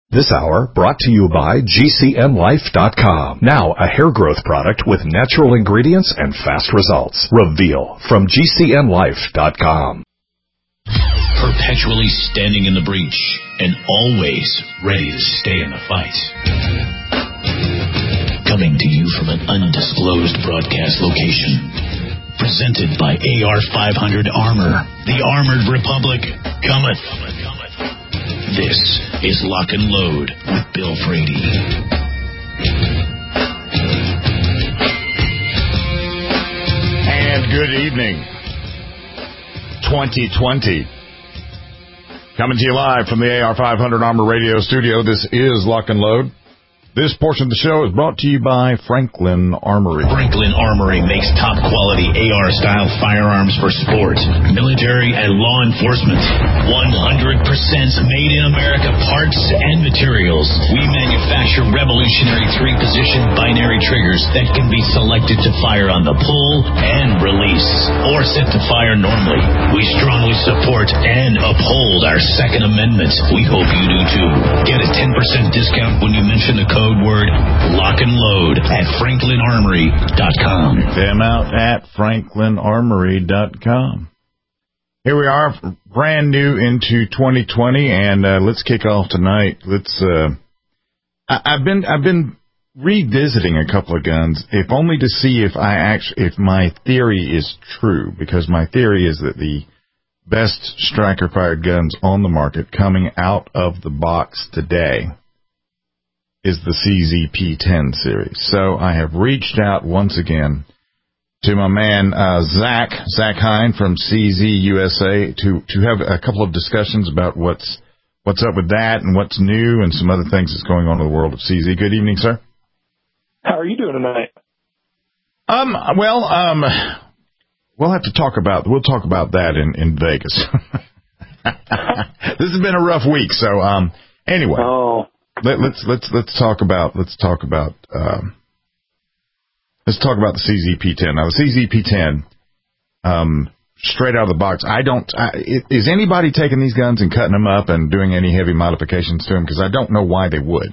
This hour brought to you by GCNLife.com. Now a hair growth product with natural ingredients and fast results. Reveal from GCNLife.com. Perpetually standing in the breach and always ready to stay in the fight. Coming to you from an undisclosed broadcast location. Presented by AR-500 Armor. The Armored Republic cometh. This is Lock and Load with Bill Frady. And good evening. 2020. Coming to you live from the AR-500 Armor Radio studio. This is Lock and Load. This portion of the show is brought to you by Franklin Armory. Franklin Armory makes top-quality AR-style firearms for sport, military, and law enforcement. 100% made in America parts and materials. We manufacture revolutionary three-position binary triggers that can be selected to fire on the pull and release, or set to fire normally. We strongly support and uphold our Second Amendment. We hope you do too. Get a 10% discount when you mention the code word Lock and Load at FranklinArmory.com. Them out at FranklinArmory.com. Here we are, brand new into 2020, and let's kick off tonight. I've been revisiting a couple of guns, if only to see if my theory is true, because my theory is that the best striker-fired guns on the market coming out of the box today is the CZ-P10 series. So I have reached out once again to my man Zach Hine from CZ USA to have a couple of discussions about what's up with that and what's new and some other things that's going on in the world of CZ. Good evening, sir. How are you doing tonight? We'll have to talk about that in Vegas. This has been a rough week, so anyway. Oh. Let's talk about the CZ-P10. Now the CZ-P10, straight out of the box. Is anybody taking these guns and cutting them up and doing any heavy modifications to them? Because I don't know why they would.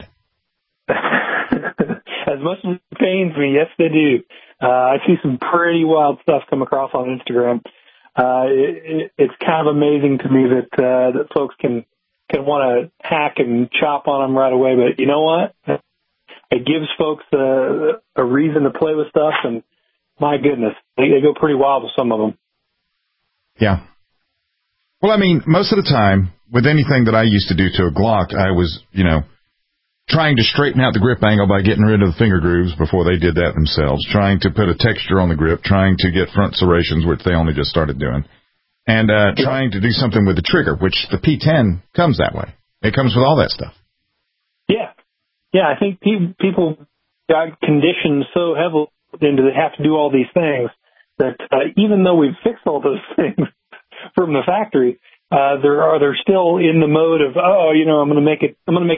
As much as it pains me, yes, they do. I see some pretty wild stuff come across on Instagram. It's kind of amazing to me that folks can want to hack and chop on them right away, but you know what? It gives folks a reason to play with stuff, and my goodness, they go pretty wild with some of them. Yeah. Well, I mean, most of the time, with anything that I used to do to a Glock, I was, trying to straighten out the grip angle by getting rid of the finger grooves before they did that themselves, trying to put a texture on the grip, trying to get front serrations, which they only just started doing. And trying to do something with the trigger, which the P10 comes that way. It comes with all that stuff. Yeah. Yeah, I think people got conditioned so heavily into they have to do all these things that even though we've fixed all those things from the factory, they're still in the mode of, I'm going to make it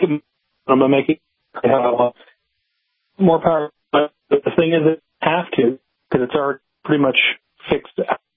more power. But the thing is, it have to, because it's already pretty much fixed.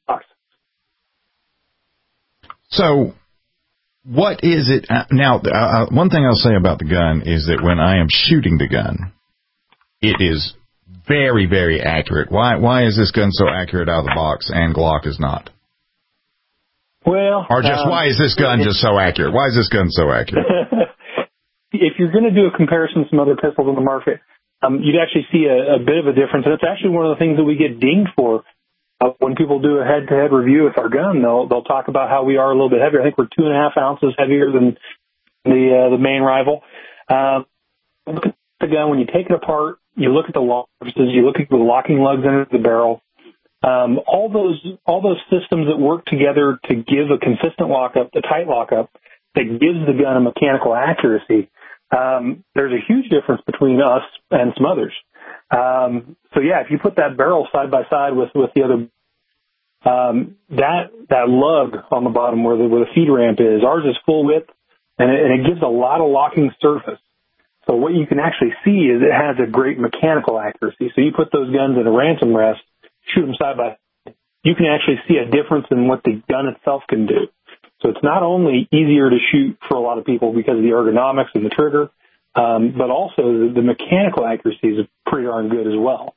So, what is it now? One thing I'll say about the gun is that when I am shooting the gun, it is very, very accurate. Why is this gun so accurate out of the box and Glock is not? Well, or just why is this gun just so accurate? Why is this gun so accurate? If you're going to do a comparison to some other pistols on the market, you'd actually see a bit of a difference, and it's actually one of the things that we get dinged for. When people do a head-to-head review with our gun, they'll talk about how we are a little bit heavier. I think we're 2.5 ounces heavier than the main rival. Look at the gun when you take it apart. You look at the lock surfaces. You look at the locking lugs into the barrel. All those systems that work together to give a consistent lockup, the tight lockup, that gives the gun a mechanical accuracy. There's a huge difference between us and some others. So yeah, if you put that barrel side by side with the other, that lug on the bottom where the feed ramp is, ours is full width, and it gives a lot of locking surface. So what you can actually see is it has a great mechanical accuracy. So you put those guns in a ransom rest, shoot them side by side, you can actually see a difference in what the gun itself can do. So it's not only easier to shoot for a lot of people because of the ergonomics and the trigger, but also the mechanical accuracy is pretty darn good as well.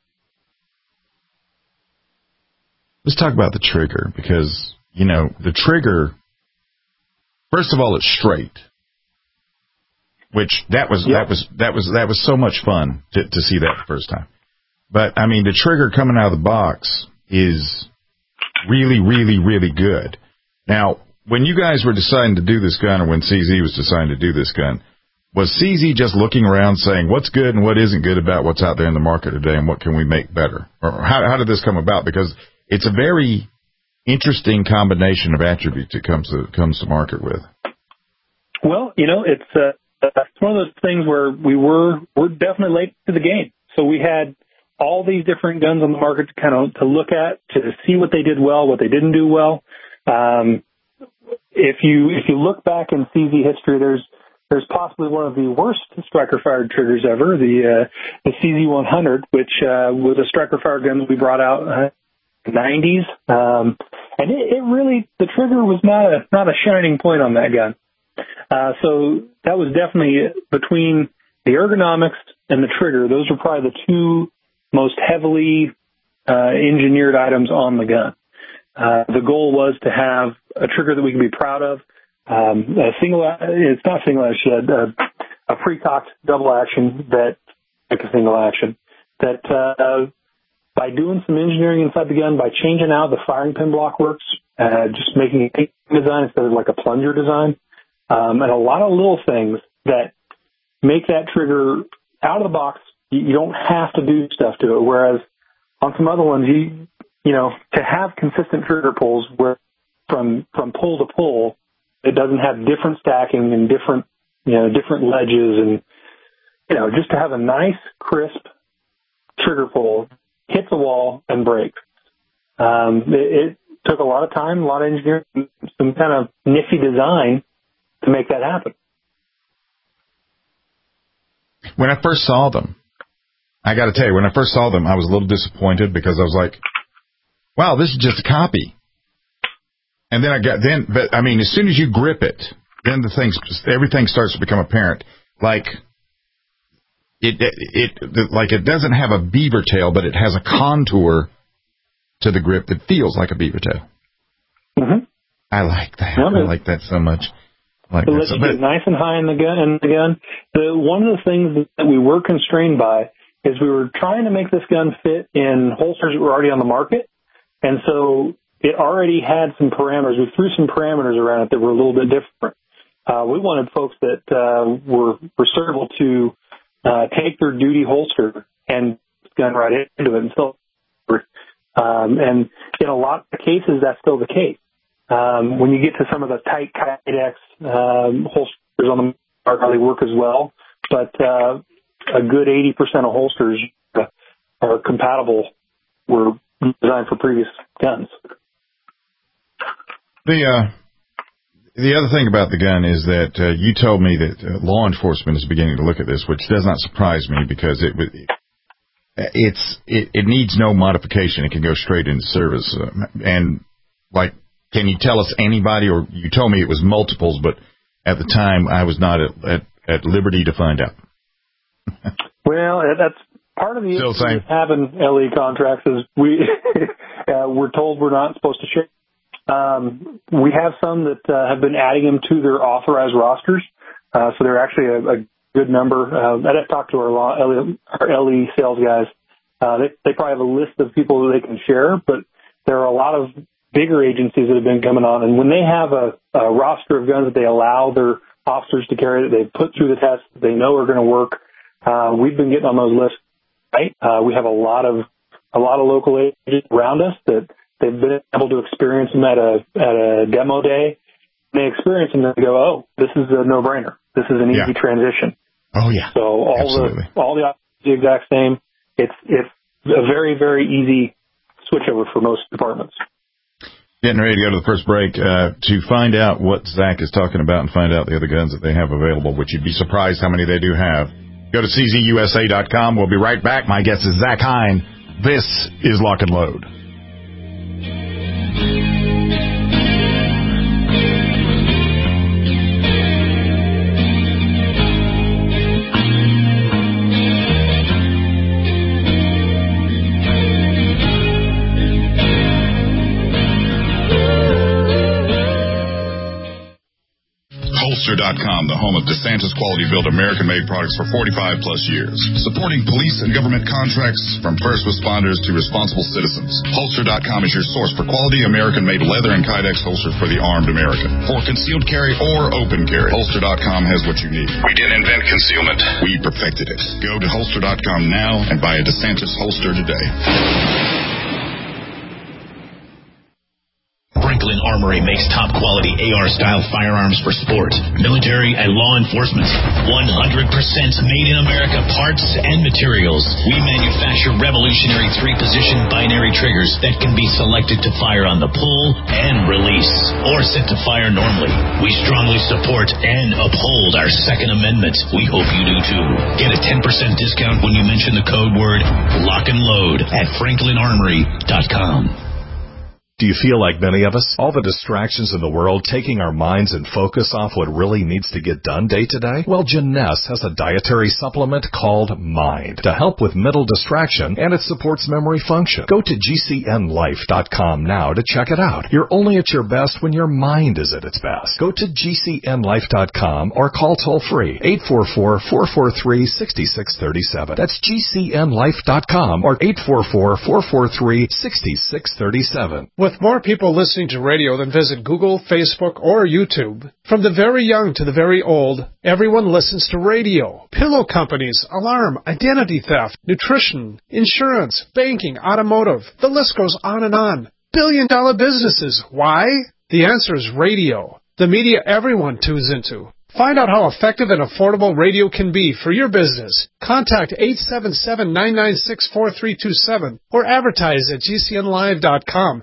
Let's talk about the trigger because, the trigger, first of all, it's straight, which that was so much fun to see that the first time. But, the trigger coming out of the box is really, really, really good. Now, when you guys were deciding to do this gun, or when CZ was deciding to do this gun, was CZ just looking around saying what's good and what isn't good about what's out there in the market today and what can we make better? Or how did this come about? Because it's a very interesting combination of attributes it comes to market with. Well, it's one of those things where we're definitely late to the game. So we had all these different guns on the market to look at, to see what they did well, what they didn't do well. If you look back in CZ history, there's possibly one of the worst striker-fired triggers ever, the CZ100, which was a striker-fired gun that we brought out in the 90s. And it really, the trigger was not a shining point on that gun. So that was definitely between the ergonomics and the trigger. Those were probably the two most heavily engineered items on the gun. The goal was to have a trigger that we can be proud of. It's not single action, a pre-cocked double action like a single action that, by doing some engineering inside the gun, by changing out the firing pin block works, just making a design instead of like a plunger design, and a lot of little things that make that trigger out of the box. You don't have to do stuff to it. Whereas on some other ones, to have consistent trigger pulls where from pull to pull, it doesn't have different stacking and different ledges and, just to have a nice, crisp trigger pull, hits a wall and breaks. It took a lot of time, a lot of engineering, some kind of nifty design to make that happen. When I first saw them, I got to tell you, I was a little disappointed because I was like, wow, this is just a copy. And then as soon as you grip it, then everything starts to become apparent. Like it doesn't have a beaver tail, but it has a contour to the grip that feels like a beaver tail. Mm-hmm. I like that. I like that so much. It lets you get nice and high in the gun. One of the things that we were constrained by is we were trying to make this gun fit in holsters that were already on the market. And so it already had some parameters. We threw some parameters around it that were a little bit different. We wanted folks that were versatile to take their duty holster and gun right into it. And in a lot of cases, that's still the case. When you get to some of the tight Kydex holsters on the market, they work as well. But a good 80% of holsters are compatible, were designed for previous guns. The other thing about the gun is that you told me that law enforcement is beginning to look at this, which does not surprise me because it needs no modification. It can go straight into service. Can you tell us anybody, or you told me it was multiples, but at the time I was not at liberty to find out. Well, that's part of the issue with having LE contracts is we're told we're not supposed to share. We have some that have been adding them to their authorized rosters, so they're actually a good number. I'd talk to our LE sales guys. They probably have a list of people that they can share, but there are a lot of bigger agencies that have been coming on, and when they have a roster of guns that they allow their officers to carry, that they've put through the test, that they know are going to work, we've been getting on those lists. Right? We have a lot of local agents around us that they've been able to experience them at a demo day. They experience them and they go, oh, this is a no-brainer. This is an easy transition. Oh yeah. So all the options are the exact same. It's a very, very easy switchover for most departments. Getting ready to go to the first break to find out what Zach is talking about and find out the other guns that they have available, which you'd be surprised how many they do have. Go to CZUSA.com. We'll be right back. My guest is Zach Hine. This is Lock and Load. Holster.com, the home of DeSantis quality-built American-made products for 45-plus years. Supporting police and government contracts from first responders to responsible citizens. Holster.com is your source for quality American-made leather and Kydex holsters for the armed American. For concealed carry or open carry, Holster.com has what you need. We didn't invent concealment. We perfected it. Go to Holster.com now and buy a DeSantis holster today. Franklin Armory makes top-quality AR-style firearms for sport, military, and law enforcement. 100% made-in-America parts and materials. We manufacture revolutionary 3-position binary triggers that can be selected to fire on the pull and release, or set to fire normally. We strongly support and uphold our Second Amendment. We hope you do too. Get a 10% discount when you mention the code word Lock and Load at FranklinArmory.com. Do you feel like many of us? All the distractions in the world taking our minds and focus off what really needs to get done day to day? Well, Jeunesse has a dietary supplement called Mind to help with mental distraction, and it supports memory function. Go to GCNLife.com now to check it out. You're only at your best when your mind is at its best. Go to GCNLife.com or call toll-free 844-443-6637. That's GCNLife.com or 844-443-6637. With more people listening to radio than visit Google, Facebook, or YouTube, from the very young to the very old, everyone listens to radio. Pillow companies, alarm, identity theft, nutrition, insurance, banking, automotive. The list goes on and on. Billion-dollar businesses. Why? The answer is radio. The media everyone tunes into. Find out how effective and affordable radio can be for your business. Contact 877-996-4327 or advertise at GCNLive.com.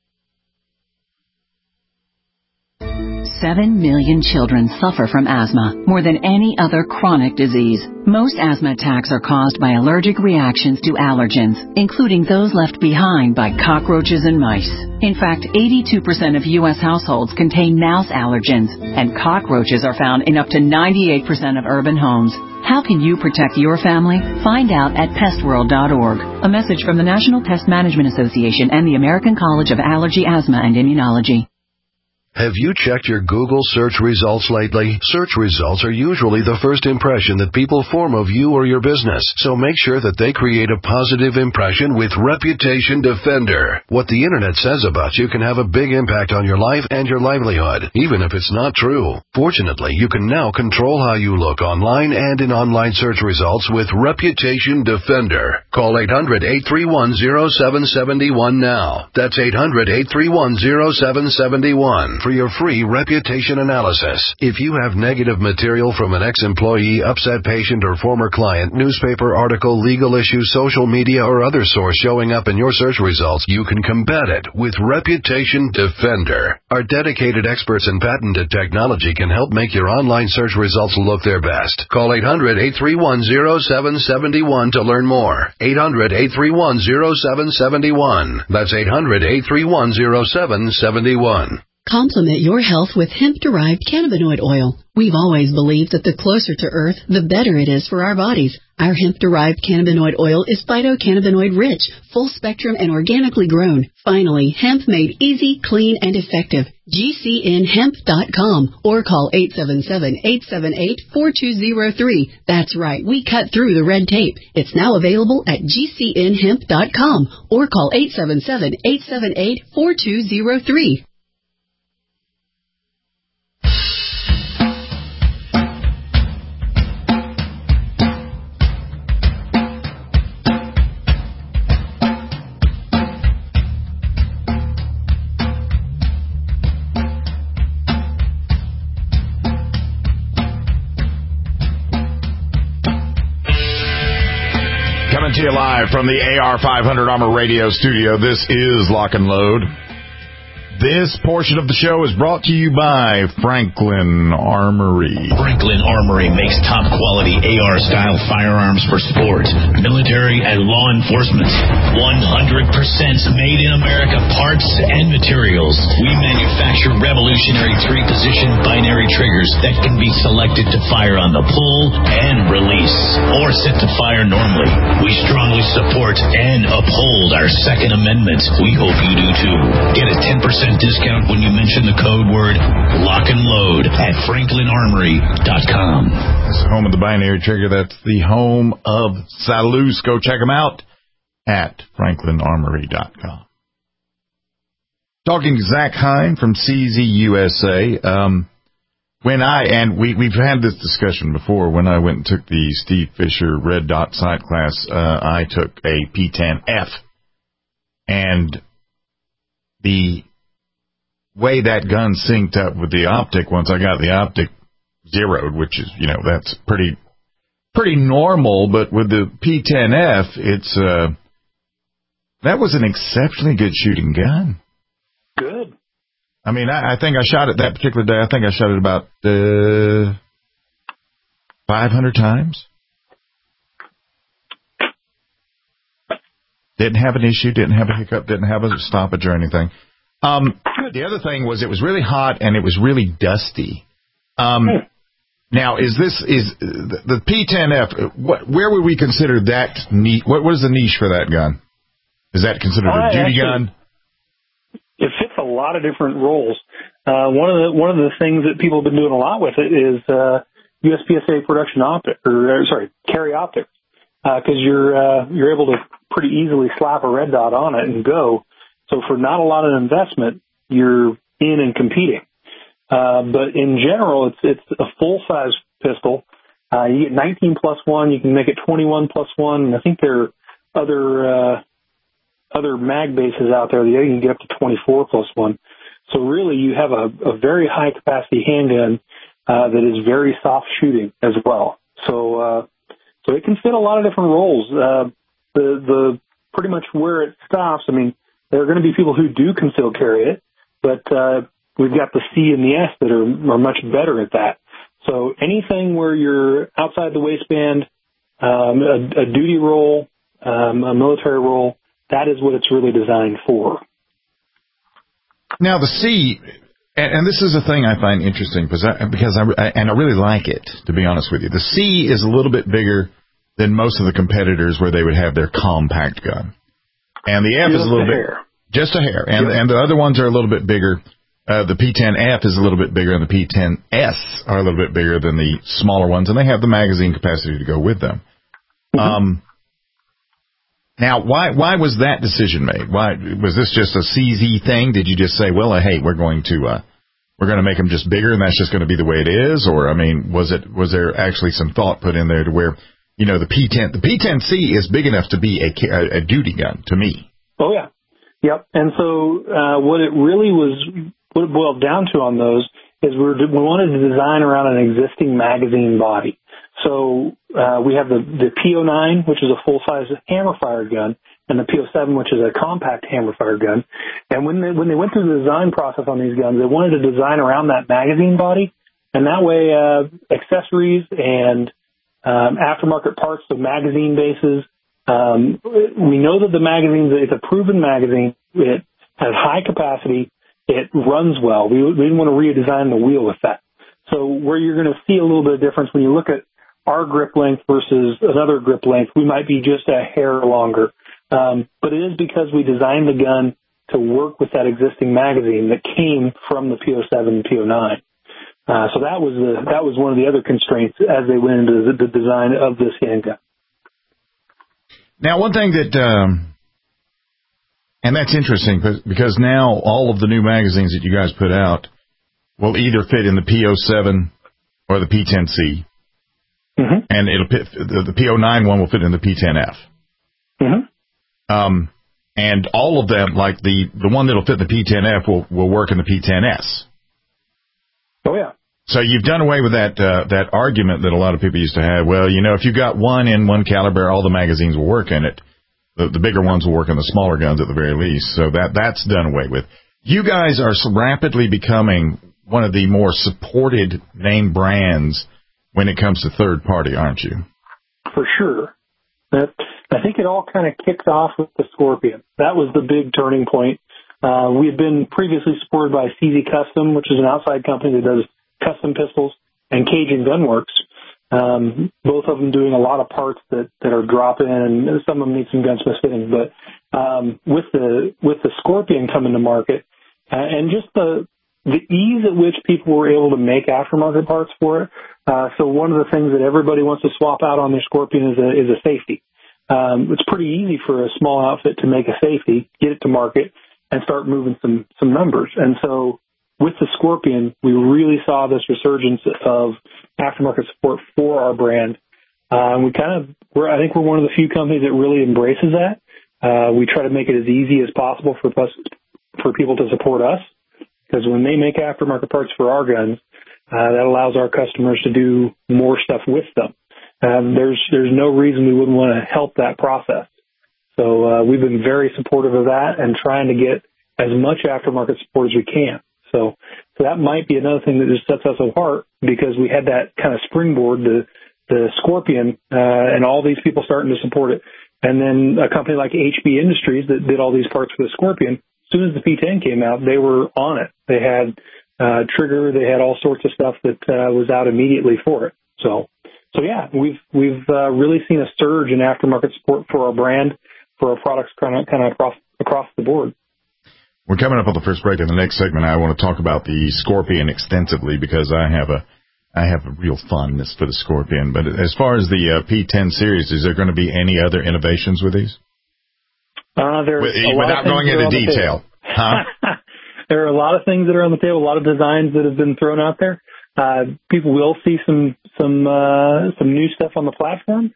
7 million children suffer from asthma, more than any other chronic disease. Most asthma attacks are caused by allergic reactions to allergens, including those left behind by cockroaches and mice. In fact, 82% of U.S. households contain mouse allergens, and cockroaches are found in up to 98% of urban homes. How can you protect your family? Find out at pestworld.org. A message from the National Pest Management Association and the American College of Allergy, Asthma, and Immunology. Have you checked your Google search results lately? Search results are usually the first impression that people form of you or your business, so make sure that they create a positive impression with Reputation Defender. What the internet says about you can have a big impact on your life and your livelihood, even if it's not true. Fortunately, you can now control how you look online and in online search results with Reputation Defender. Call 800-831-0771 now. That's 800-831-0771. For your free reputation analysis. If you have negative material from an ex-employee, upset patient, or former client, newspaper article, legal issue, social media, or other source showing up in your search results, you can combat it with Reputation Defender. Our dedicated experts in patented technology can help make your online search results look their best. Call 800-831-0771 to learn more. 800-831-0771. That's 800-831-0771. Complement your health with hemp-derived cannabinoid oil. We've always believed that the closer to Earth, the better it is for our bodies. Our hemp-derived cannabinoid oil is phytocannabinoid-rich, full-spectrum, and organically grown. Finally, hemp made easy, clean, and effective. GCNHemp.com or call 877-878-4203. That's right, we cut through the red tape. It's now available at GCNHemp.com or call 877-878-4203. Coming to you live from the AR500 Armor Radio studio, this is Lock and Load. This portion of the show is brought to you by Franklin Armory. Franklin Armory makes top-quality AR-style firearms for sport, military, and law enforcement. 100% made-in-America parts and materials. We manufacture revolutionary 3-position binary triggers that can be selected to fire on the pull and release, or set to fire normally. We strongly support and uphold our Second Amendment. We hope you do too. Get a 10% discount when you mention the code word Lock and Load at FranklinArmory.com. That's the home of the binary trigger. That's the home of Salus. Go check them out at FranklinArmory.com. Talking to Zach Hine from CZUSA. We've had this discussion before. When I went and took the Steve Fisher Red Dot Sight class, I took a P10F. And the way that gun synced up with the optic, once I got the optic zeroed, which is, that's pretty normal, but with the P10F, that was an exceptionally good shooting gun. Good. I mean, I think I shot it that particular day. I think I shot it about 500 times. Didn't have an issue, didn't have a hiccup, didn't have a stoppage or anything. The other thing was it was really hot and it was really dusty. Now, is the P10F, where would we consider that niche? What is the niche for that gun? Is that considered a duty gun? It fits a lot of different roles. One of the things that people have been doing a lot with it is USPSA production carry optics, because you're able to pretty easily slap a red dot on it and go. So for not a lot of investment, you're in and competing. But in general, it's a full size pistol. You get 19 plus 1. You can make it 21 plus 1. And I think there are other mag bases out there that you can get up to 24 plus 1. So really you have a very high capacity handgun that is very soft shooting as well. So it can fit a lot of different roles. The pretty much where it stops, I mean, there are going to be people who do concealed carry it, but we've got the C and the S that are much better at that. So anything where you're outside the waistband, a duty role, a military role, that is what it's really designed for. Now, the C, and this is a thing I find interesting because I really like it, to be honest with you. The C is a little bit bigger than most of the competitors where they would have their compact gun. And the F is a little bit, just a hair. And the other ones are a little bit bigger. The P10F is a little bit bigger, and the P10S are a little bit bigger than the smaller ones, and they have the magazine capacity to go with them. Mm-hmm. Now, why was that decision made? Why was this just a CZ thing? Did you just say, well, hey, we're going to make them just bigger, and that's just going to be the way it is? Or, I mean, was there actually some thought put in there to where, the P10C is big enough to be a duty gun to me? Oh yeah, yep. And so what it boiled down to on those is we wanted to design around an existing magazine body. So we have the P09, which is a full-size hammer-fired gun, and the P07, which is a compact hammer-fired gun. And when they went through the design process on these guns, they wanted to design around that magazine body, and that way accessories and aftermarket parts of magazine bases. We know that the magazine, it's a proven magazine. It has high capacity. It runs well. We didn't want to redesign the wheel with that. So where you're going to see a little bit of difference when you look at our grip length versus another grip length, we might be just a hair longer. But it is because we designed the gun to work with that existing magazine that came from the P07 and P09. So that was one of the other constraints as they went into the design of this handgun. Now, one thing that, and that's interesting because now all of the new magazines that you guys put out will either fit in the P07 or the P10C. Mm-hmm. And the P09 one will fit in the P10F. Mm-hmm. And all of them, like the one that'll fit in the P10F will work in the P10S. Oh yeah. So you've done away with that argument that a lot of people used to have. Well, if you got one in one caliber, all the magazines will work in it. The bigger ones will work in the smaller guns at the very least. So that's done away with. You guys are rapidly becoming one of the more supported name brands when it comes to third party, aren't you? For sure. I think it all kind of kicked off with the Scorpion. That was the big turning point. We had been previously supported by CZ Custom, which is an outside company that does custom pistols, and Cajun Gunworks. Both of them doing a lot of parts that are drop-in, and some of them need some gunsmith fitting. But with the Scorpion coming to market, and just the ease at which people were able to make aftermarket parts for it. So one of the things that everybody wants to swap out on their Scorpion is a safety. It's pretty easy for a small outfit to make a safety, get it to market, and start moving some numbers. And so with the Scorpion, we really saw this resurgence of aftermarket support for our brand. I think we're one of the few companies that really embraces that. We try to make it as easy as possible for people to support us, because when they make aftermarket parts for our guns, that allows our customers to do more stuff with them. There's no reason we wouldn't want to help that process. So we've been very supportive of that and trying to get as much aftermarket support as we can. So that might be another thing that just sets us apart, because we had that kind of springboard, the Scorpion, and all these people starting to support it. And then a company like HB Industries that did all these parts for the Scorpion, as soon as the P10 came out, they were on it. They had trigger, they had all sorts of stuff that was out immediately for it. So yeah, we've really seen a surge in aftermarket support for our brand, for our products kind of across the board. We're coming up on the first break. In the next segment, I want to talk about the Scorpion extensively, because I have a real fondness for the Scorpion. But as far as the P10 series, is there going to be any other innovations with these? Without going into detail. Huh? There are a lot of things that are on the table, a lot of designs that have been thrown out there. People will see some new stuff on the platform.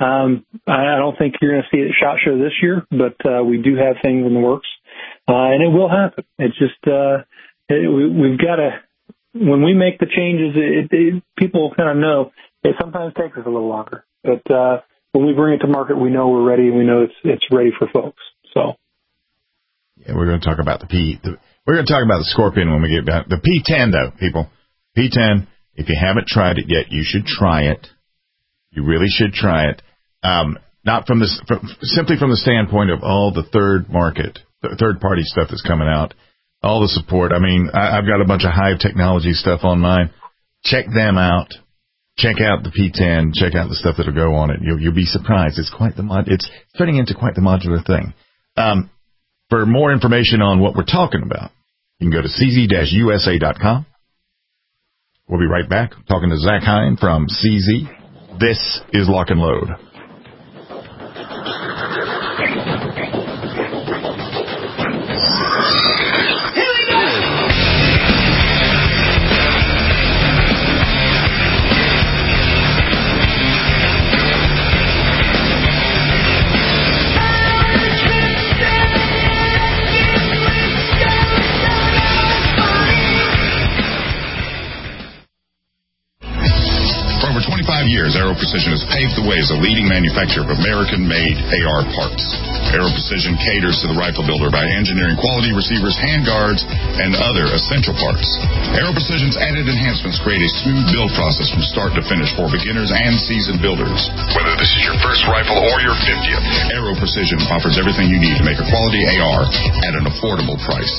I don't think you're going to see it at SHOT Show this year, but we do have things in the works, and it will happen. It's just we've got to, when we make the changes, people kind of know it sometimes takes us a little longer, but when we bring it to market, we know we're ready, and we know it's ready for folks. So yeah, we're going to talk about we're going to talk about the Scorpion when we get back. The P10, though, people. P10, if you haven't tried it yet, you should try it. You really should try it. Not simply from the standpoint of all the third-party stuff that's coming out, all the support. I mean, I've got a bunch of Hive Technology stuff on mine. Check them out. Check out the P10. Check out the stuff that'll go on it. You'll be surprised. It's turning into quite the modular thing. For more information on what we're talking about, you can go to cz-usa.com. We'll be right back talking to Zach Hine from CZ. This is Lock and Load. Years, Aero Precision has paved the way as a leading manufacturer of American-made AR parts. Aero Precision caters to the rifle builder by engineering quality receivers, handguards, and other essential parts. Aero Precision's added enhancements create a smooth build process from start to finish for beginners and seasoned builders. Whether this is your first rifle or your 50th, Aero Precision offers everything you need to make a quality AR at an affordable price.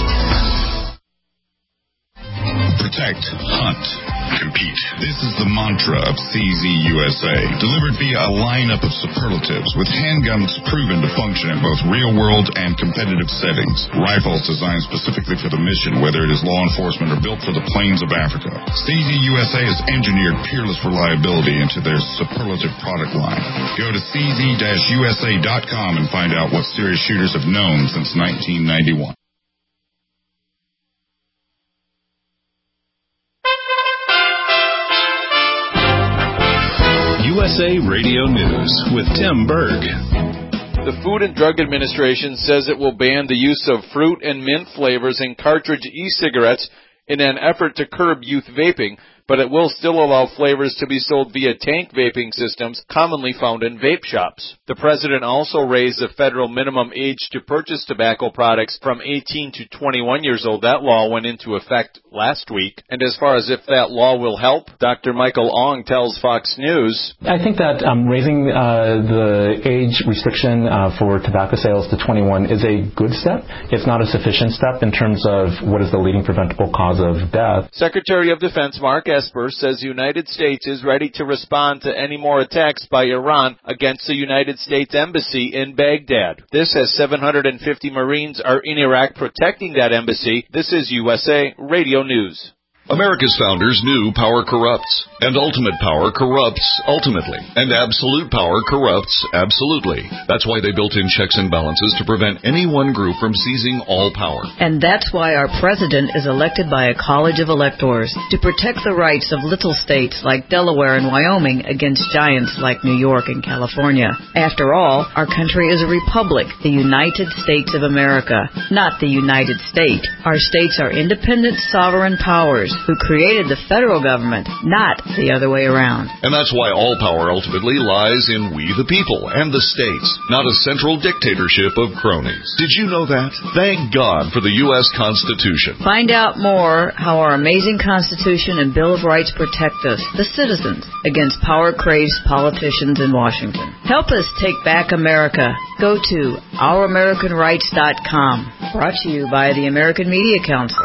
Protect, hunt, compete. This is the mantra of CZ USA, delivered via a lineup of superlatives with handguns proven to function in both real-world and competitive settings. Rifles designed specifically for the mission, whether it is law enforcement or built for the plains of Africa. CZ USA has engineered peerless reliability into their superlative product line. Go to cz-usa.com and find out what serious shooters have known since 1991. USA Radio News with Tim Berg. The Food and Drug Administration says it will ban the use of fruit and mint flavors in cartridge e-cigarettes in an effort to curb youth vaping, but it will still allow flavors to be sold via tank vaping systems commonly found in vape shops. The president also raised the federal minimum age to purchase tobacco products from 18 to 21 years old. That law went into effect last week. And as far as if that law will help, Dr. Michael Ong tells Fox News, I think that raising the age restriction for tobacco sales to 21 is a good step. It's not a sufficient step in terms of what is the leading preventable cause of death. Secretary of Defense Mark Esper says the United States is ready to respond to any more attacks by Iran against the United States Embassy in Baghdad. This as 750 Marines are in Iraq protecting that embassy. This is USA Radio News. America's founders knew power corrupts, and ultimate power corrupts ultimately, and absolute power corrupts absolutely. That's why they built in checks and balances to prevent any one group from seizing all power. And that's why our president is elected by a college of electors to protect the rights of little states like Delaware and Wyoming against giants like New York and California. After all, our country is a republic, the United States of America, not the United States. Our states are independent sovereign powers who created the federal government, not the other way around. And that's why all power ultimately lies in we the people and the states, not a central dictatorship of cronies. Did you know that? Thank God for the U.S. Constitution. Find out more how our amazing Constitution and Bill of Rights protect us, the citizens, against power-crazed politicians in Washington. Help us take back America. Go to ouramericanrights.com. Brought to you by the American Media Council.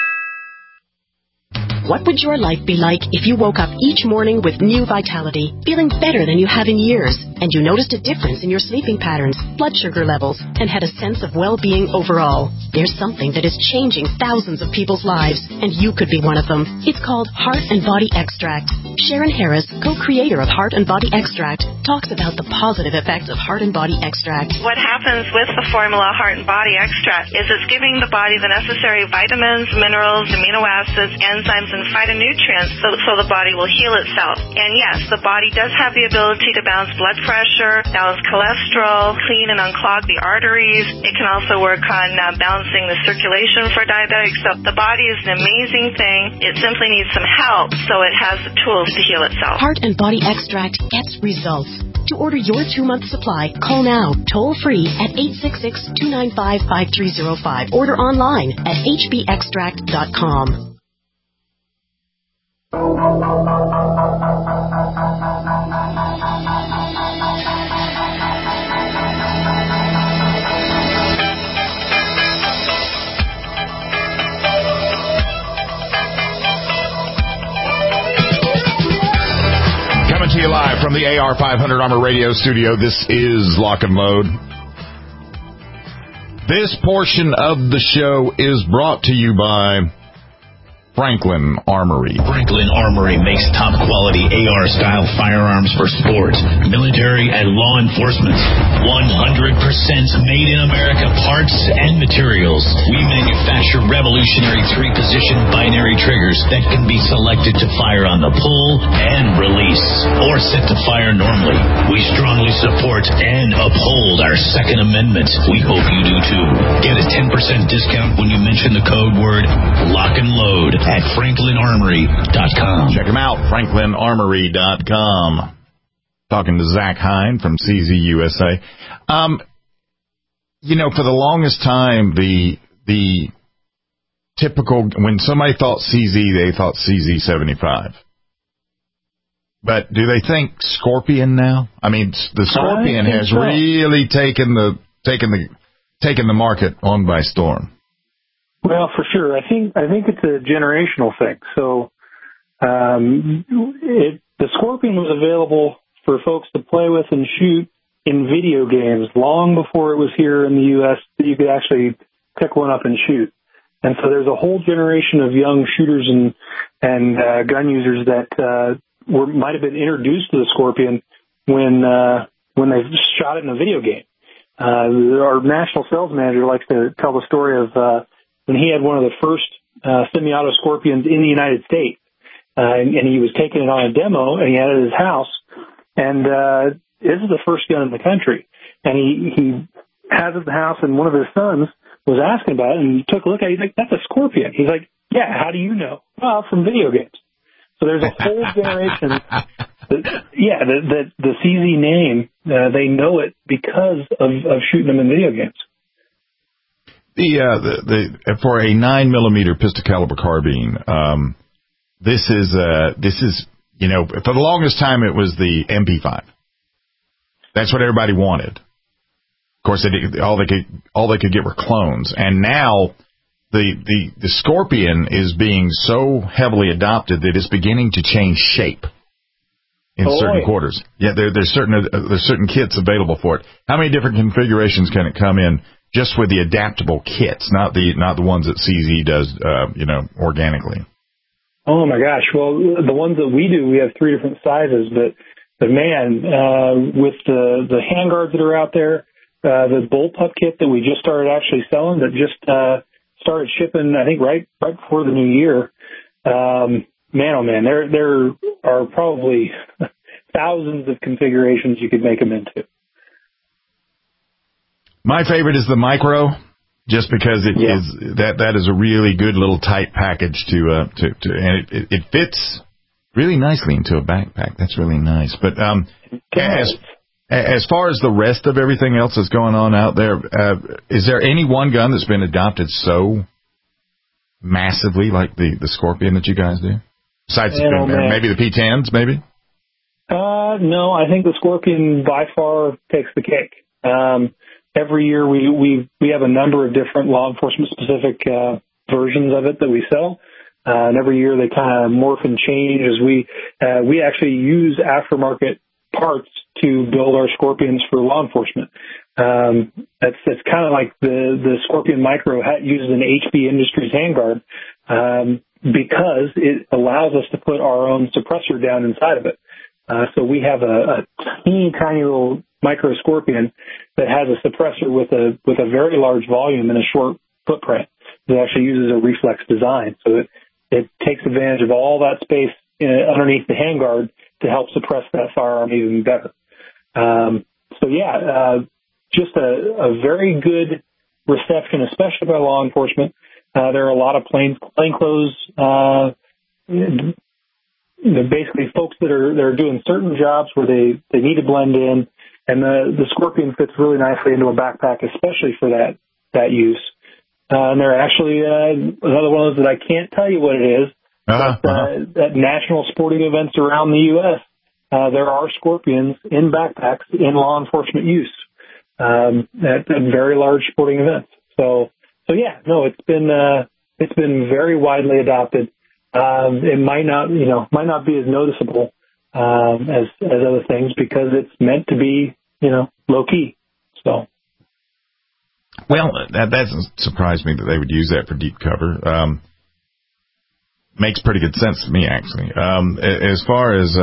What would your life be like if you woke up each morning with new vitality, feeling better than you have in years, and you noticed a difference in your sleeping patterns, blood sugar levels, and had a sense of well-being overall? There's something that is changing thousands of people's lives, and you could be one of them. It's called Heart and Body Extract. Sharon Harris, co-creator of Heart and Body Extract, talks about the positive effects of Heart and Body Extract. What happens with the formula Heart and Body Extract is it's giving the body the necessary vitamins, minerals, amino acids, enzymes, and phytonutrients so the body will heal itself. And yes, the body does have the ability to balance blood pressure, balance cholesterol, clean and unclog the arteries. It can also work on balancing the circulation for diabetics. So the body is an amazing thing. It simply needs some help so it has the tools to heal itself. Heart and Body Extract gets results. To order your 2-month supply, call now, toll free at 866-295-5305. Order online at hbextract.com. Coming to you live from the AR500 Armor Radio studio, this is Lock and Load. This portion of the show is brought to you by Franklin Armory. Franklin Armory makes top-quality AR-style firearms for sports, military, and law enforcement. 100% made in America parts and materials. We manufacture revolutionary 3-position binary triggers that can be selected to fire on the pull and release, or set to fire normally. We strongly support and uphold our Second Amendment. We hope you do too. Get a 10% discount when you mention the code word Lock and Load at FranklinArmory.com. Check them out, FranklinArmory.com. Talking to Zach Hine from CZ USA. For the longest time, the typical, when somebody thought CZ, they thought CZ75. But do they think Scorpion now? I mean, the Scorpion has really taken the market on by storm. Well, for sure. I think it's a generational thing. So, the Scorpion was available for folks to play with and shoot in video games long before it was here in the U.S. that you could actually pick one up and shoot. And so there's a whole generation of young shooters and gun users that might have been introduced to the Scorpion when they shot it in a video game. Our national sales manager likes to tell the story of when he had one of the first semi-auto Scorpions in the United States, and he was taking it on a demo, and he had it at his house, and this is the first gun in the country, and he has it at the house, and one of his sons was asking about it, and he took a look at it, he's like, that's a Scorpion. He's like, yeah, how do you know? Well, from video games. So there's a whole generation, the CZ name, they know it because of shooting them in video games. For a 9mm pistol caliber carbine, this is for the longest time it was the MP5. That's what everybody wanted. Of course, all they could get were clones, and now the Scorpion is being so heavily adopted that it's beginning to change shape in certain quarters. Yeah, there's certain kits available for it. How many different configurations can it come in just with the adaptable kits, not the ones that CZ does, organically? Oh my gosh! Well, the ones that we do, we have 3 different sizes, but man, with the handguards that are out there, the bullpup kit that we just started actually selling, that just started shipping, I think right before the new year. Man, oh man, there are probably thousands of configurations you could make them into. My favorite is the Micro, just because that is a really good little tight package to and it fits really nicely into a backpack. That's really nice. But as far as the rest of everything else that's going on out there, is there any one gun that's been adopted so massively like the Scorpion that you guys do? Besides maybe the P10s, maybe? No, I think the Scorpion by far takes the cake. Every year we have a number of different law enforcement specific versions of it that we sell. And every year they kind of morph and change as we actually use aftermarket parts to build our Scorpions for law enforcement. That's kind of like the Scorpion Micro uses an HB Industries handguard, because it allows us to put our own suppressor down inside of it. So we have a tiny little Micro Scorpion that has a suppressor with a very large volume and a short footprint that actually uses a reflex design. So it takes advantage of all that space underneath the handguard to help suppress that firearm even better. Just a very good reception, especially by law enforcement. There are a lot of plainclothes, basically folks that are doing certain jobs where they need to blend in, and the Scorpion fits really nicely into a backpack, especially for that use. And there are actually another one of those that I can't tell you what it is. At national sporting events around the U.S., there are Scorpions in backpacks in law enforcement use at very large sporting events. So yeah, no, it's been very widely adopted. It might not be as noticeable as other things because it's meant to be, low key. So. Well, that doesn't surprise me that they would use that for deep cover. Makes pretty good sense to me, actually. As far as,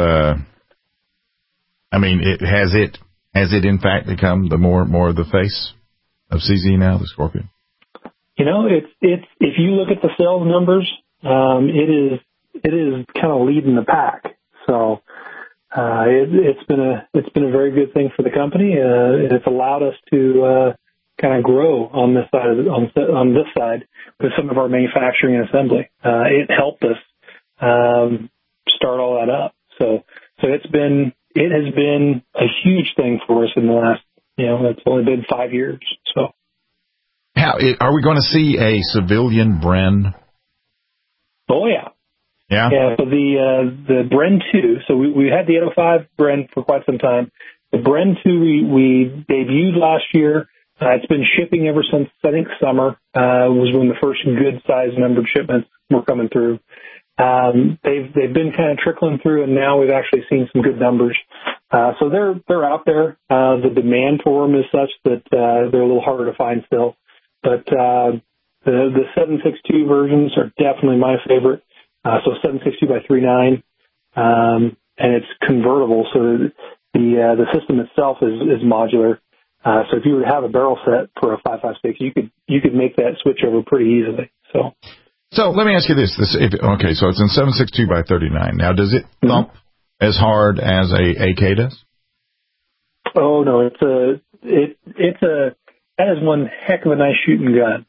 has it in fact become the more of the face of CZ now, the Scorpion? It's if you look at the sales numbers, it is kind of leading the pack. So it's been a very good thing for the company. It's allowed us to kind of grow on this side with some of our manufacturing and assembly. It helped us start all that up. So it has been a huge thing for us in the last, it's only been 5 years. So are we going to see a civilian Bren? Oh yeah. Yeah. Yeah. So the Bren 2. So we had the 805 Bren for quite some time. The Bren 2 we debuted last year. It's been shipping ever since, I think, summer was when the first good-sized numbered shipments were coming through. They've been kind of trickling through, and now we've actually seen some good numbers. So they're out there. The demand for them is such that they're a little harder to find still. But the 7.62 versions are definitely my favorite. So 7.62 by 3.9, and it's convertible, so the system itself is modular. So if you were to have a barrel set for a 5.56, you could make that switch over pretty easily. So let me ask you this. So it's in 7.62 by 39. Now, does it thump as hard as a AK does? Oh no, that is one heck of a nice shooting gun.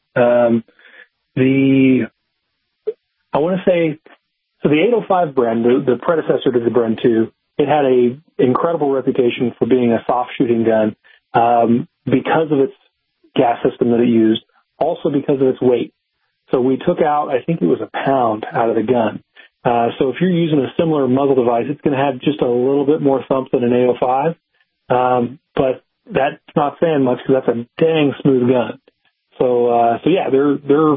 I want to say, so the 805 Bren, the predecessor to the Bren 2, it had a incredible reputation for being a soft shooting gun. Because of its gas system that it used, also because of its weight. So we took out, I think it was a pound out of the gun. So if you're using a similar muzzle device, it's going to have just a little bit more thump than an 805. But that's not saying much because that's a dang smooth gun. So yeah, they're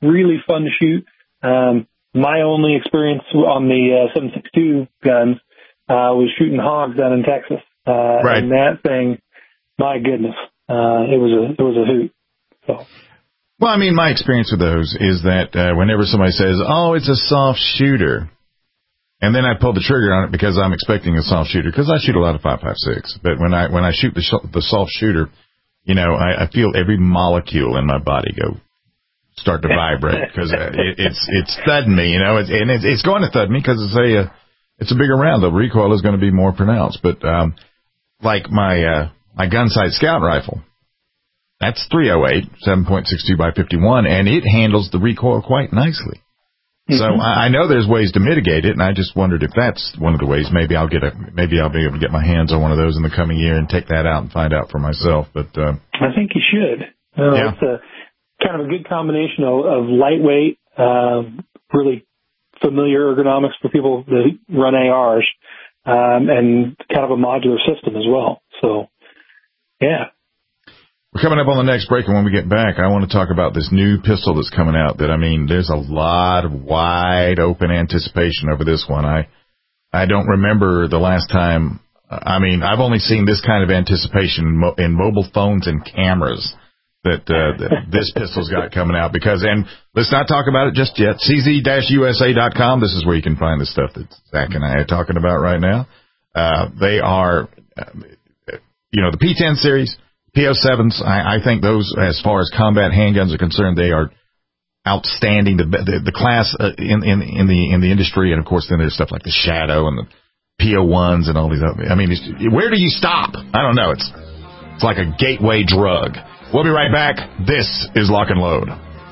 really fun to shoot. My only experience on the 7.62 guns was shooting hogs down in Texas. Right. And that thing, my goodness, it was a hoot. So. Well, I mean, my experience with those is that whenever somebody says, "Oh, it's a soft shooter," and then I pull the trigger on it because I'm expecting a soft shooter, because I shoot a lot of 5.56. But when I shoot the soft shooter, you know, I feel every molecule in my body start to vibrate because it's thudding me, you know, it's going to thud me because it's a bigger round. The recoil is going to be more pronounced. But like my Gunsight Scout rifle, that's 308, 7.62 by 51, and it handles the recoil quite nicely. Mm-hmm. So I know there's ways to mitigate it, and I just wondered if that's one of the ways. Maybe I'll be able to get my hands on one of those in the coming year and take that out and find out for myself. But I think you should. Yeah. It's a kind of a good combination of lightweight, really familiar ergonomics for people that run ARs, and kind of a modular system as well. So, yeah. We're coming up on the next break, and when we get back, I want to talk about this new pistol that's coming out that, I mean, there's a lot of wide open anticipation over this one. I don't remember the last time. I mean, I've only seen this kind of anticipation in mobile phones and cameras that this pistol's got coming out. And let's not talk about it just yet. CZ-USA.com. This is where you can find the stuff that Zach and I are talking about right now. They are, the P10 series, P07s. I think those, as far as combat handguns are concerned, they are outstanding. The class in the industry, and of course, then there's stuff like the Shadow and the P01s and all these other. I mean, where do you stop? I don't know. It's like a gateway drug. We'll be right back. This is Lock and Load.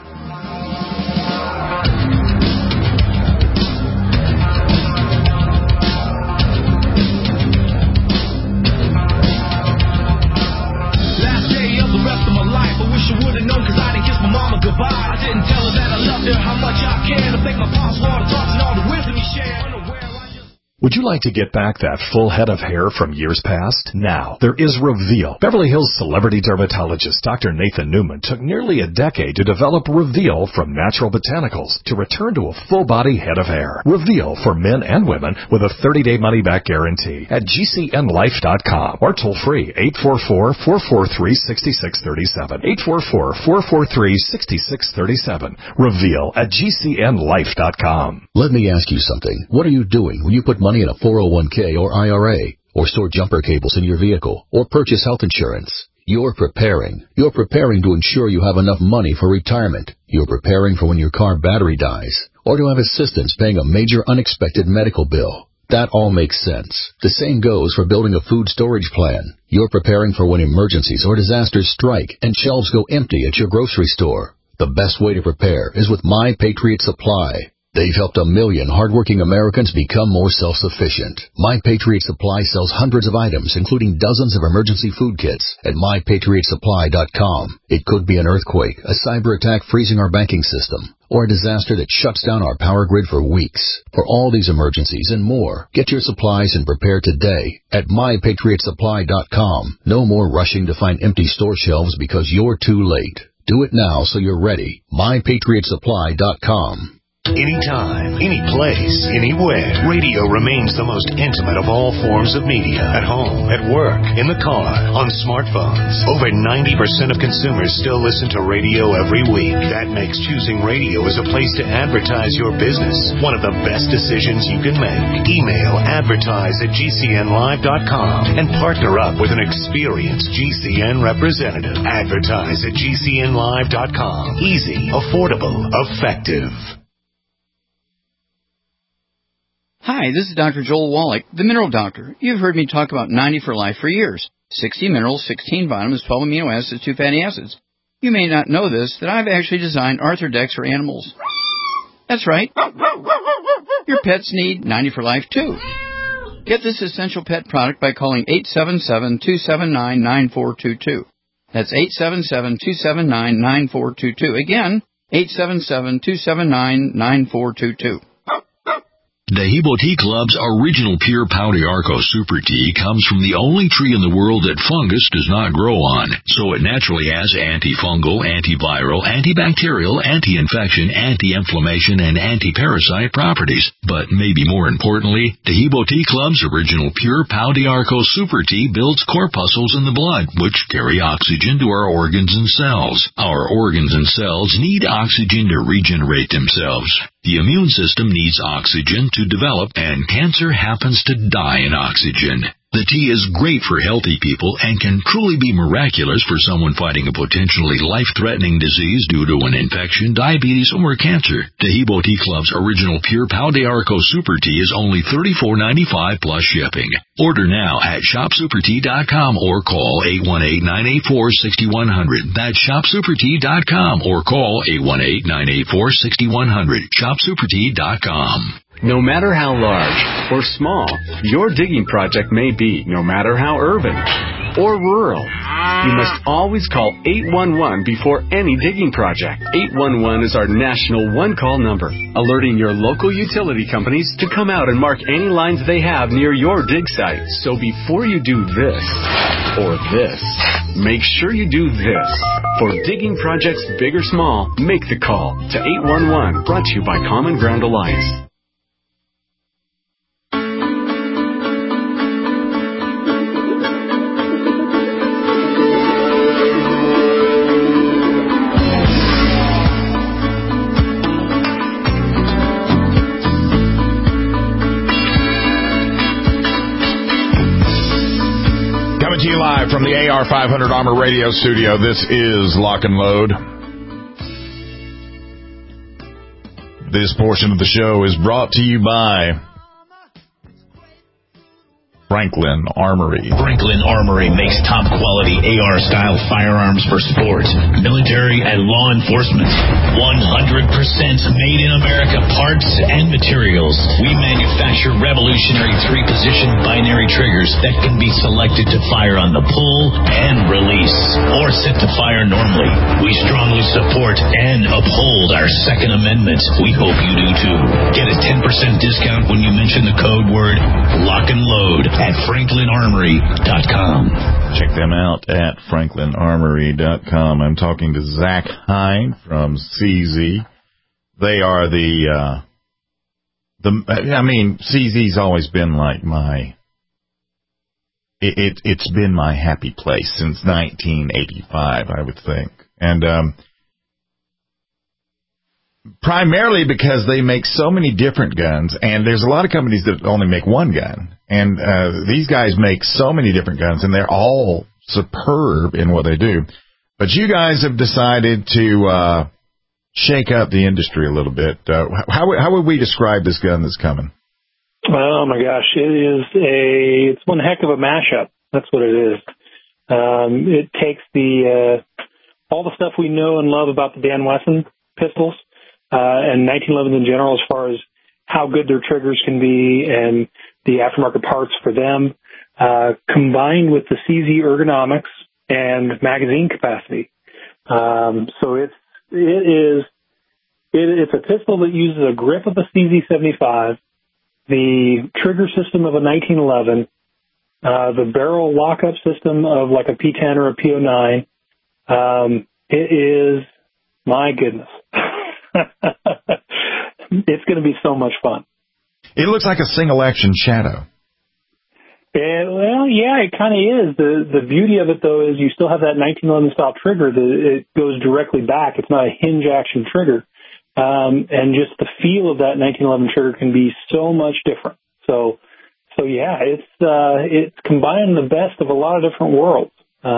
Last day of the rest of my life. I wish I would have known, because I didn't kiss my mama goodbye. I didn't tell her that I loved her, how much I cared. I thank my pops for all the talks and all the wisdom he shared. Would you like to get back that full head of hair from years past? Now, there is Reveal. Beverly Hills celebrity dermatologist Dr. Nathan Newman took nearly a decade to develop Reveal from natural botanicals to return to a full-body head of hair. Reveal for men and women with a 30-day money-back guarantee at GCNlife.com or toll-free 844-443-6637. 844-443-6637. Reveal at GCNlife.com. Let me ask you something. What are you doing when you put money in a 401k or IRA, or store jumper cables in your vehicle, or purchase health insurance? You're preparing. You're preparing to ensure you have enough money for retirement. You're preparing for when your car battery dies, or to have assistance paying a major unexpected medical bill. That all makes sense. The same goes for building a food storage plan. You're preparing for when emergencies or disasters strike and shelves go empty at your grocery store. The best way to prepare is with My Patriot Supply. They've helped 1 million hardworking Americans become more self-sufficient. My Patriot Supply sells hundreds of items, including dozens of emergency food kits at MyPatriotSupply.com. It could be an earthquake, a cyber attack freezing our banking system, or a disaster that shuts down our power grid for weeks. For all these emergencies and more, get your supplies and prepare today at MyPatriotSupply.com. No more rushing to find empty store shelves because you're too late. Do it now so you're ready. MyPatriotSupply.com. Anytime, any place, anywhere. Radio remains the most intimate of all forms of media. At home, at work, in the car, on smartphones. Over 90% of consumers still listen to radio every week. That makes choosing radio as a place to advertise your business one of the best decisions you can make. Email advertise@GCNlive.com and partner up with an experienced GCN representative. Advertise at GCNlive.com. Easy, affordable, effective. Hi, this is Dr. Joel Wallach, the Mineral Doctor. You've heard me talk about 90 for Life for years. 60 minerals, 16 vitamins, 12 amino acids, 2 fatty acids. You may not know this, that I've actually designed Arthrodex for animals. That's right. Your pets need 90 for Life, too. Get this essential pet product by calling 877-279-9422. That's 877-279-9422. Again, 877-279-9422. Dehibo Tea Club's original pure Pau d'Arco Super Tea comes from the only tree in the world that fungus does not grow on, so it naturally has antifungal, antiviral, antibacterial, anti-infection, anti-inflammation, and anti-parasite properties. But maybe more importantly, Dehibo Tea Club's original pure Pau d'Arco Super Tea builds corpuscles in the blood, which carry oxygen to our organs and cells. Our organs and cells need oxygen to regenerate themselves. The immune system needs oxygen to develop, and cancer happens to die in oxygen. The tea is great for healthy people and can truly be miraculous for someone fighting a potentially life-threatening disease due to an infection, diabetes, or cancer. Dehibo Tea Club's original pure Pau d'Arco Super Tea is only $34.95 plus shipping. Order now at shopsupertea.com or call 818-984-6100. That's shopsupertea.com or call 818-984-6100. Shopsupertea.com. No matter how large or small your digging project may be, no matter how urban or rural, you must always call 811 before any digging project. 811 is our national one-call number, alerting your local utility companies to come out and mark any lines they have near your dig site. So before you do this or this, make sure you do this. For digging projects big or small, make the call to 811, brought to you by Common Ground Alliance. To you live from the AR500 Armor Radio Studio. This is Lock and Load. This portion of the show is brought to you by Franklin Armory. Franklin Armory makes top-quality AR-style firearms for sports, military, and law enforcement. 100% made in America parts and materials. We manufacture revolutionary 3-position binary triggers that can be selected to fire on the pull and release, or set to fire normally. We strongly support and uphold our Second Amendment. We hope you do too. Get a 10% discount when you mention the code word Lock and Load at FranklinArmory.com. Check them out at FranklinArmory.com. I'm talking to Zach Hine from CZ. They are CZ's always been like it's been my happy place since 1985, I would think. And primarily because they make so many different guns, and there's a lot of companies that only make one gun. And these guys make so many different guns, and they're all superb in what they do. But you guys have decided to shake up the industry a little bit. How would we describe this gun that's coming? Oh my gosh, it's one heck of a mashup. That's what it is. It takes all the stuff we know and love about the Dan Wesson pistols and 1911s in general, as far as how good their triggers can be and the aftermarket parts for them, combined with the CZ ergonomics and magazine capacity. So it's a pistol that uses a grip of a CZ75, the trigger system of a 1911, the barrel lockup system of like a P10 or a P09. It is, my goodness. It's going to be so much fun. It looks like a single-action shadow. Well, yeah, it kind of is. The beauty of it, though, is you still have that 1911 style trigger. It goes directly back. It's not a hinge action trigger. And just the feel of that 1911 trigger can be so much different. So yeah, it's combining the best of a lot of different worlds.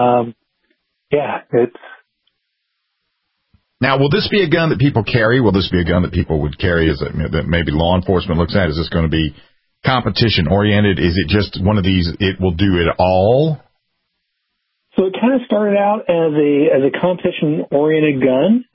Now, will this be a gun that people carry? Will this be a gun that people would carry that maybe law enforcement looks at? Is this going to be competition-oriented? Is it just one of these, it will do it all? So it kind of started out as a competition-oriented gun.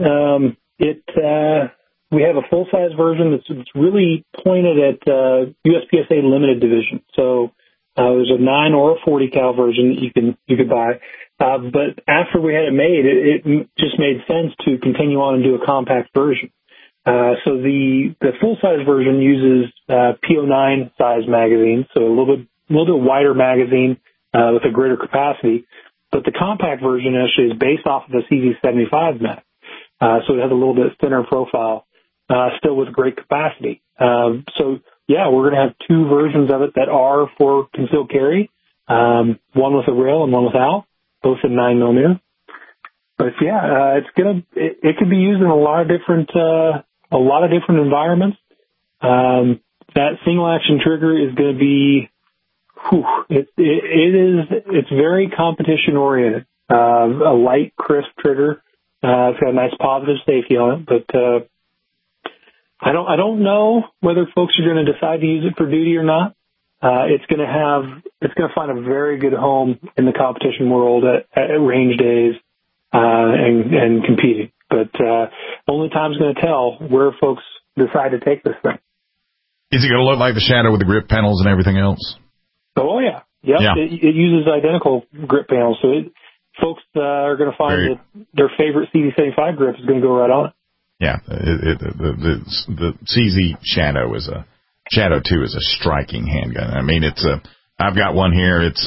We have a full-size version that's really pointed at USPSA limited division. So there's a 9 or a 40 cal version that you could buy. But after we had it made, it just made sense to continue on and do a compact version. So the full-size version uses P09 size magazine, so a little bit wider magazine with a greater capacity. But the compact version actually is based off of the CZ75 mag. So it has a little bit thinner profile, still with great capacity. So yeah, we're going to have two versions of it that are for concealed carry, one with a rail and one without, both in 9mm. But yeah, it could be used in a lot of different environments. That single action trigger is going to be, it's very competition oriented. A light, crisp trigger. It's got a nice positive safety on it, but I don't know whether folks are going to decide to use it for duty or not. It's going to find a very good home in the competition world at range days and competing. But only time's going to tell where folks decide to take this thing. Is it going to look like the Shadow with the grip panels and everything else? Oh yeah, yep. Yeah. It uses identical grip panels, so folks are going to find that their favorite CZ75 grip is going to go right on it. Yeah, the CZ Shadow Shadow 2 is a striking handgun. I mean, I've got one here. It's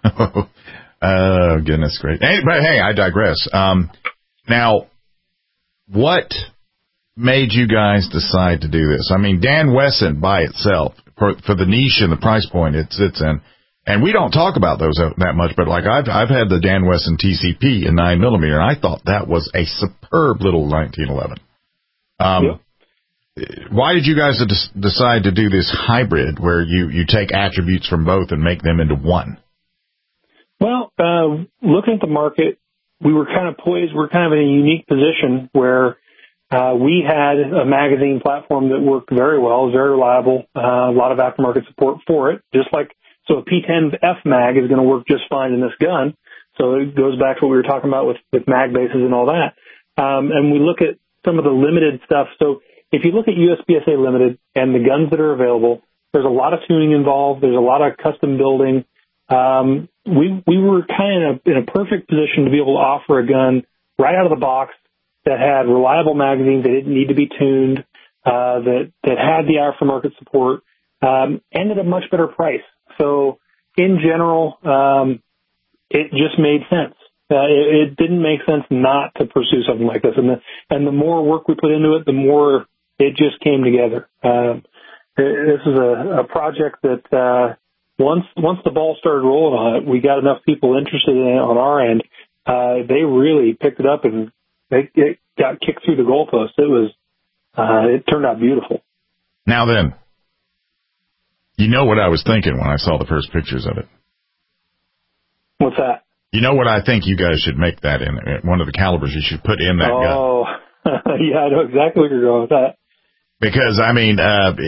oh goodness great. But hey, I digress. Now, what made you guys decide to do this? I mean, Dan Wesson by itself, for the niche and the price point it sits in, and we don't talk about those that much, but like I've had the Dan Wesson TCP in 9mm, and I thought that was a superb little 1911. Yep. Why did you guys decide to do this hybrid where you take attributes from both and make them into one? Well, looking at the market, we were kind of poised. We're kind of in a unique position where we had a magazine platform that worked very well, very reliable, a lot of aftermarket support for it. So a P10F mag is going to work just fine in this gun. So it goes back to what we were talking about with mag bases and all that. And we look at some of the limited stuff. So if you look at USPSA Limited and the guns that are available, there's a lot of tuning involved. There's a lot of custom building. We were kind of in a perfect position to be able to offer a gun right out of the box that had reliable magazines that didn't need to be tuned, that had the aftermarket support, and at a much better price. So in general, it just made sense. It didn't make sense not to pursue something like this. And the more work we put into it, the more it just came together. This is a project that, once the ball started rolling on it, we got enough people interested in it on our end. They really picked it up and it got kicked through the goalpost. It turned out beautiful. Now then, you know what I was thinking when I saw the first pictures of it. What's that? You know what I think you guys should make that in? One of the calibers you should put in that gun. Oh, yeah, I know exactly where you're going with that. Because, I mean,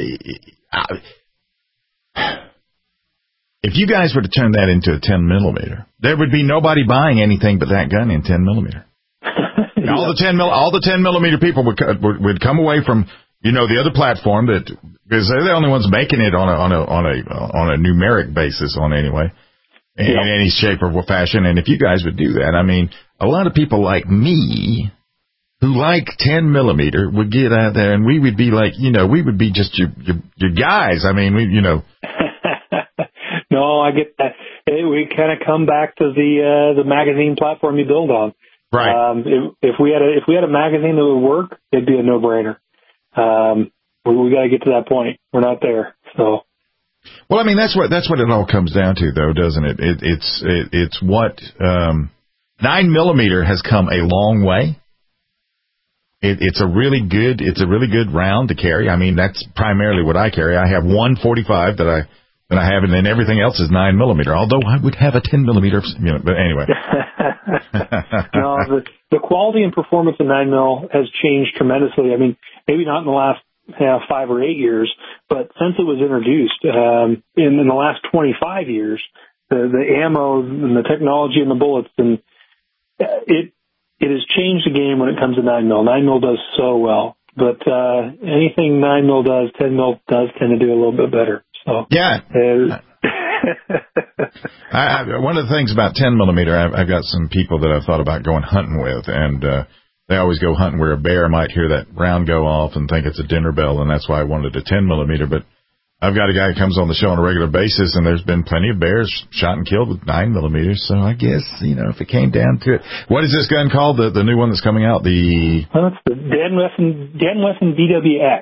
if you guys were to turn that into a 10mm, there would be nobody buying anything but that gun in 10mm. Yeah. All the 10mm people would come away from, the other platform because they're the only ones making it on a numeric basis anyway. In any shape or fashion. And if you guys would do that, I mean, a lot of people like me who like 10mm would get out there and we would be like, we would be just your guys. I mean, No, I get that. We kind of come back to the magazine platform you build on. Right. If we had a magazine that would work, it'd be a no-brainer. We got to get to that point. We're not there. So. Well, I mean, that's what it all comes down to, though, doesn't it? It's what 9mm has come a long way. It's a really good round to carry. I mean, that's primarily what I carry. I have 145 that I have, and then everything else is 9mm. Although I would have a 10mm, but anyway. No, the quality and performance of 9mm has changed tremendously. I mean, maybe not in the last 5 or 8 years, but since it was introduced in the last 25 years, the ammo and the technology and the bullets, and it has changed the game when it comes to 9mm. 9mm does so well, but anything 9mm does, 10mm does tend to do a little bit better. So yeah. One of the things about 10mm, I've got some people that I've thought about going hunting with, and they always go hunting where a bear might hear that round go off and think it's a dinner bell, and that's why I wanted a 10 millimeter. But I've got a guy who comes on the show on a regular basis, and there's been plenty of bears shot and killed with 9 millimeters. So I guess, if it came down to it. What is this gun called, the new one that's coming out? It's the Dan Wesson DWX.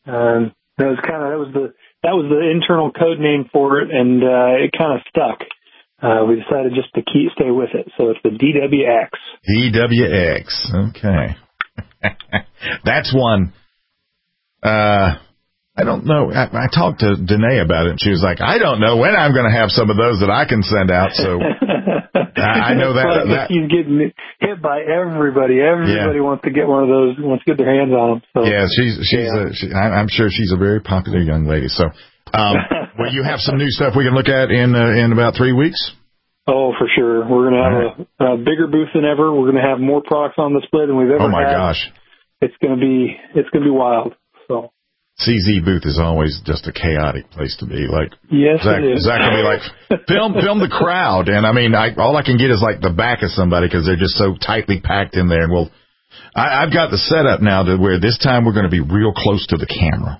That was the internal code name for it, and it kind of stuck. We decided just to stay with it. So it's the DWX. DWX. Okay. That's one. I don't know. I talked to Danae about it, and she was like, I don't know when I'm going to have some of those that I can send out. So I know that he's getting hit by everybody. Everybody wants to get one of those, wants to get their hands on them. So, yeah, I'm sure she's a very popular young lady. So will you have some new stuff we can look at in about 3 weeks? Oh, for sure. We're going to have a bigger booth than ever. We're going to have more products on display than we've ever had. Oh, my gosh. It's going to be wild. So. CZ booth is always just a chaotic place to be. Like, yes, it is. Zach can be like, film the crowd. And I mean, all I can get is like the back of somebody because they're just so tightly packed in there. And I've got the setup now to where this time we're going to be real close to the camera.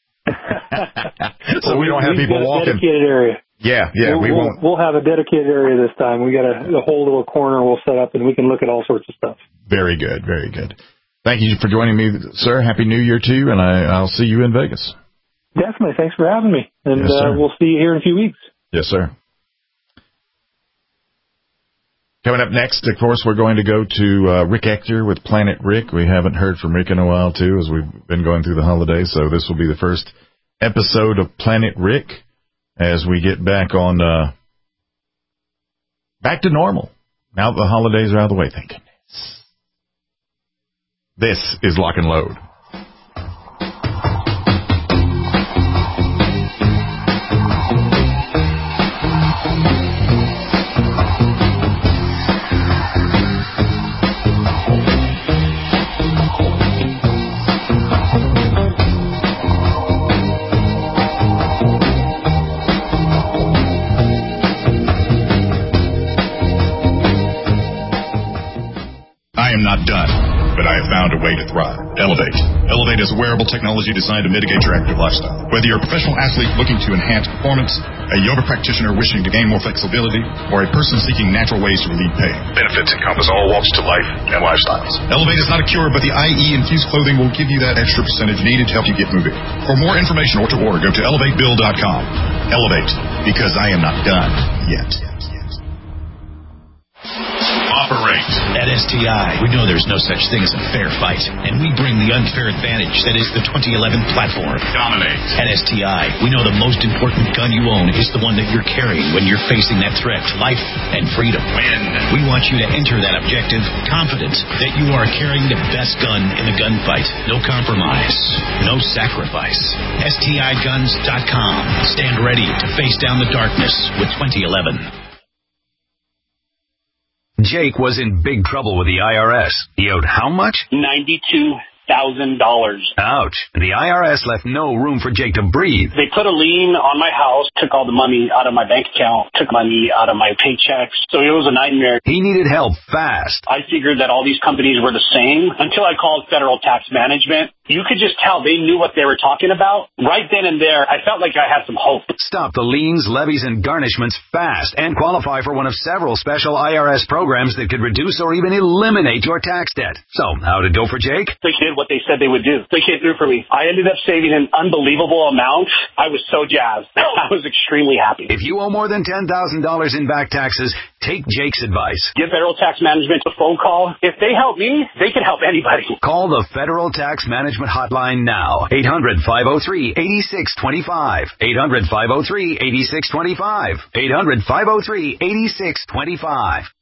So we don't have people walking. Dedicated area. Yeah, we'll have a dedicated area this time. We got a whole little corner we'll set up, and we can look at all sorts of stuff. Very good, very good. Thank you for joining me, sir. Happy New Year to you, and I'll see you in Vegas. Definitely. Thanks for having me, and yes, we'll see you here in a few weeks. Yes, sir. Coming up next, of course, we're going to go to Rick Ector with Planet Rick. We haven't heard from Rick in a while, too, as we've been going through the holidays, so this will be the first episode of Planet Rick as we get back to normal. Now that the holidays are out of the way, thank goodness. This is Lock and Load. I am not done, but I have found a way to thrive. Elevate. Elevate is wearable technology designed to mitigate your active lifestyle. Whether you're a professional athlete looking to enhance performance, a yoga practitioner wishing to gain more flexibility, or a person seeking natural ways to relieve pain, benefits encompass all walks to life and lifestyles. Elevate is not a cure, but the IE-infused clothing will give you that extra percentage needed to help you get moving. For more information or to order, go to elevatebill.com. Elevate, because I am not done yet. Operate. At STI, we know there's no such thing as a fair fight, and we bring the unfair advantage that is the 2011 platform. Dominate. At STI, we know the most important gun you own is the one that you're carrying when you're facing that threat to life and freedom. Win. We want you to enter that objective confident that you are carrying the best gun in the gunfight. No compromise. No sacrifice. STIguns.com. Stand ready to face down the darkness with 2011. Jake was in big trouble with the IRS. He owed how much? $92,000. Ouch. The IRS left no room for Jake to breathe. They put a lien on my house, took all the money out of my bank account, took money out of my paychecks. So it was a nightmare. He needed help fast. I figured that all these companies were the same until I called Federal Tax Management. You could just tell they knew what they were talking about. Right then and there, I felt like I had some hope. Stop the liens, levies, and garnishments fast and qualify for one of several special IRS programs that could reduce or even eliminate your tax debt. So, how'd it go for Jake? They did what they said they would do. They came through for me. I ended up saving an unbelievable amount. I was so jazzed. I was extremely happy. If you owe more than $10,000 in back taxes, take Jake's advice. Give Federal Tax Management a phone call. If they help me, they can help anybody. Call the Federal Tax Management hotline now. 800-503-8625. 800-503-8625. 800-503-8625.